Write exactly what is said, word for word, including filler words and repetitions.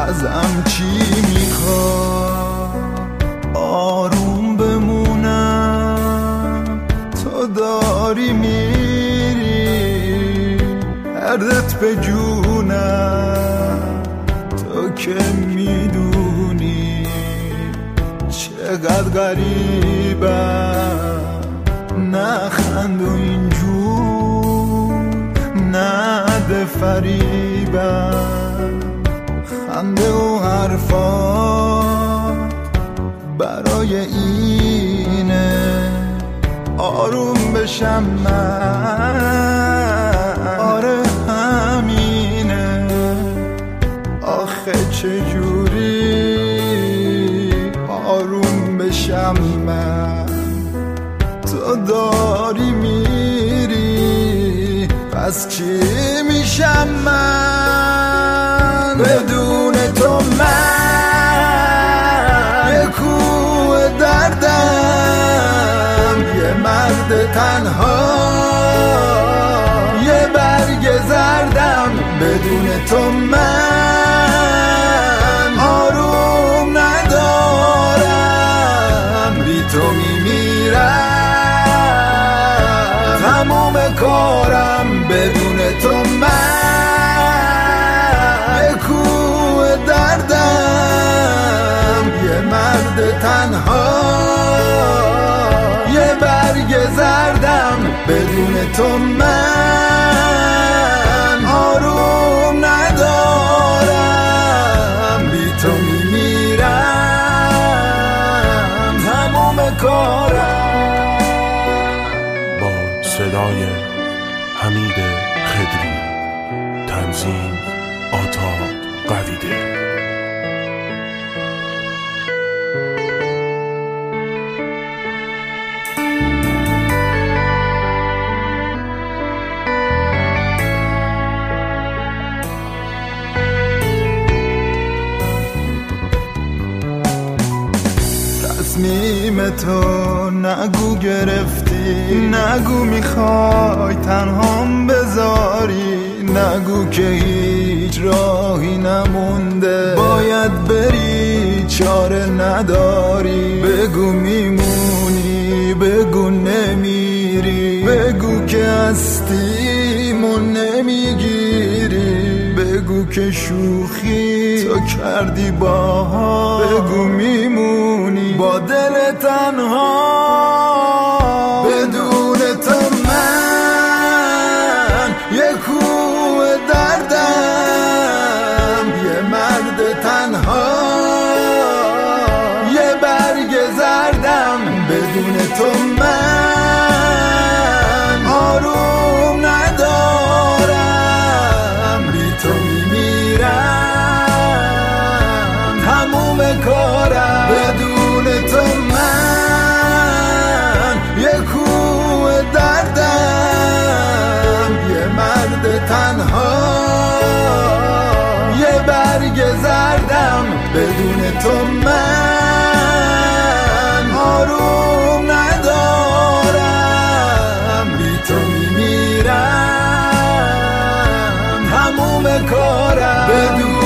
ازم چی میخوای؟ آروم بمونم تو داری میری، هردت به جونم تو که میدونی چقدر غریبم. نخند و اینجور نده فریبم، خنده و حرفا برای اینه آروم بشم من. آره همینه، آخه چجوری آروم بشم من؟ تو داری میری پس چی میشم من؟ بدون تو من یه کوه دردم، یه مرد تنها، یه برگ زردم. بدون تو من آروم ندارم، بی تو میمیرم تموم کارم. بدون تو من یه کوه دردم، یه مرد تنها، یه برگ زردم. بدون تو من آروم ندارم، بی تو میمیرم تموم کارم. با صدای حمید خدری، تنظیم آتا قویده. تصمیم تو نگو گرفتی، نگو میخوای تنهام بذاری، نگو که هیچ راهی نمونده باید بری چاره نداری. بگو میمونی، بگو نمیری، بگو که هستیمو نمیگیری، بگو که شوخی تو کردی باها، بگو میمونی با دل تنها. بدون تو من یه کوه دردم، یه مرد تنها، یه برگ زردم. بدون تو من آروم ندارم، بی تو میمیرم تموم کارم. بدون تو من یه کوه دردم، یه مرد تنها، یه برگ زردم. بدون تو من آروم ندارم، بی تو میمیرم تموم کارم. بدون